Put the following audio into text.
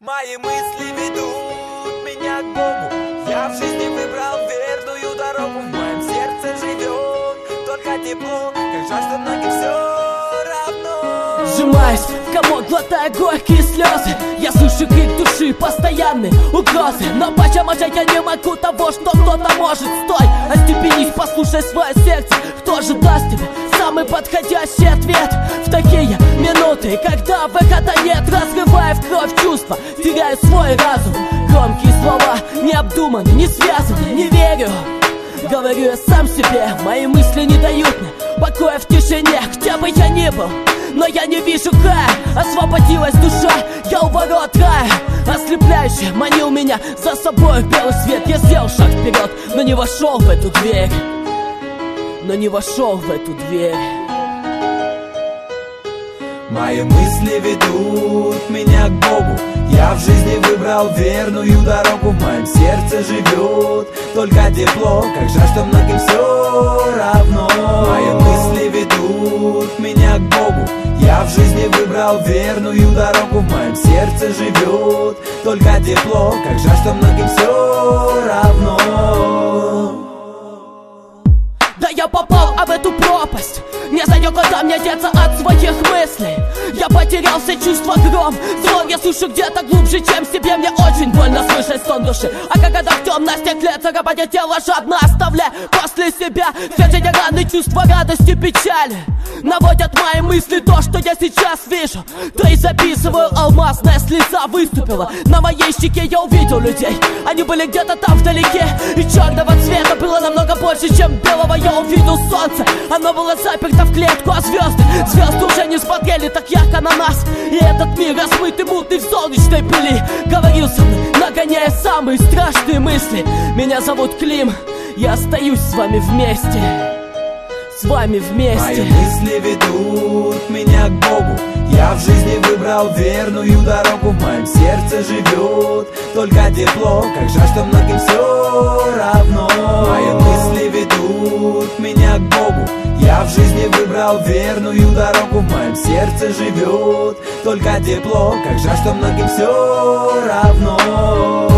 Мои мысли ведут меня к Богу. Я в жизни выбрал верную дорогу. В моем сердце живет только тепло. Как жаль, что многим все равно. Сжимаюсь в комок, глотая горькие слезы. Я слышу крик души, постоянные угрозы. Но почему же я не могу того, что кто-то может? Стой, остепенись, послушай свое сердце. Кто же даст тебе самый подходящий ответ в такие минуты, когда выхода нет? Разрывая в кровь чувства, теряю свой разум. Громкие слова не обдуманы, не связаны, не верю. Говорю я сам себе, мои мысли не дают мне покоя в тишине, где бы я ни был. Но я не вижу края, освободилась душа, я у ворот рая. Ослепляюще манил меня за собой в белый свет. Я сделал шаг вперед, но не вошел в эту дверь. Но не вошел в эту дверь. Мои мысли ведут меня к Богу. Я в жизни выбрал верную дорогу. В моем сердце живет только тепло. Как жаль, что многим все равно. Мои мысли ведут меня к Богу. Я в жизни выбрал верную дорогу. В моем сердце живет только тепло. Как жаль, что многим все равно. Да я попал в эту пропасть, не знаю, куда мне деться от своих мыслей. Я потерял все чувства, гром, звон я слышу где-то глубже, чем себе. Мне очень больно слышать стон души. А когда в темном стекле царапание тело жадно оставляя после себя свежие раны, чувства радости, печали наводят мои мысли то, что я сейчас вижу. Да и записываю, алмазная слеза выступила на моей щеке. Я увидел людей, они были где-то там вдалеке. И черного цвета было намного больше, чем белого. Я увидел солнце, оно было заперто в клетку. А звезды уже не смотрели так ярко на нас. И этот мир размытый, мутный в солнечной пыли говорил со мной, нагоняя самые страшные мысли. Меня зовут Клим, я остаюсь с вами вместе. С вами вместе. Мои мысли ведут меня к Богу. Я в жизни выбрал верную дорогу. В моем сердце живет только тепло. Как жаль, что многим все равно. Мои мысли ведут меня к Богу. Я в жизни выбрал верную дорогу. В моем сердце живет только тепло. Как жаль, что многим все равно.